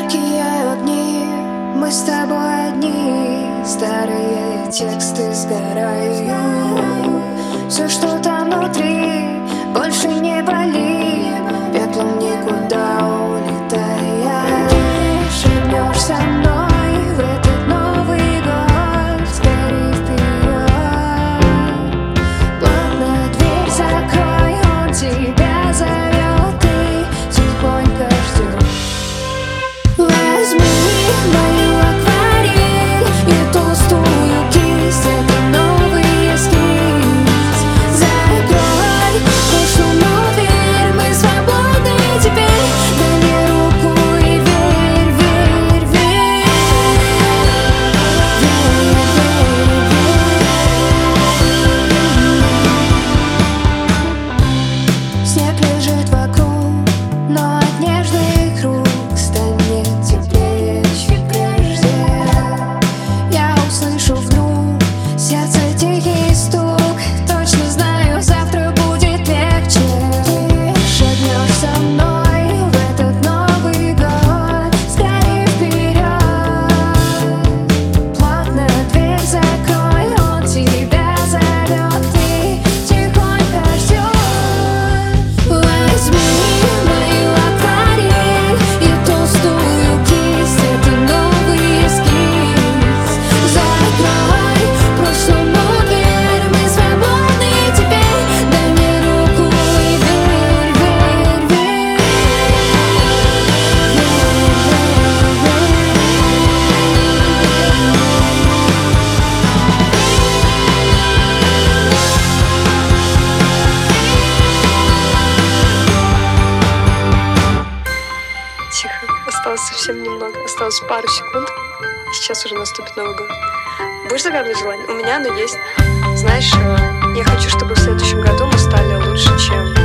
Яркие огни, мы с тобой одни. Старые тексты сгорают. Все, что там внутри, больше не болит. Пеплом никуда улетая. Шагнешь со мной в этот Новый год. Скорей вперед. Плотно дверь закрой, он тебя зовет и тихонько ждет. Возьми мою акварель и толстую кисть, это новый эскиз. Закрой прошлому дверь, мы свободны теперь. Дай мне руку и верь, верь, верь. Верь, верь. Снег лежит вокруг, но от нежных рук станет теплее, чем прежде. Я услышу вдруг сердце тихий стук. Точно знаю, завтра будет легче. Ты шагнешь со мной в этот Новый год. Скорее вперед. Плотно дверь закрой, он тебя зовет и тихонько ждет. Возьми мою акварель и толстую кисть, это новый эскиз. Закрой прошлому дверь, мы свободны теперь. Дай мне руку и верь, верь, верь. Тихо, осталось совсем немного. Осталось пару секунд, и сейчас уже наступит Новый год. Будешь загадывать желание? У меня оно есть. Знаешь, я хочу, чтобы в следующем году мы стали лучше, чем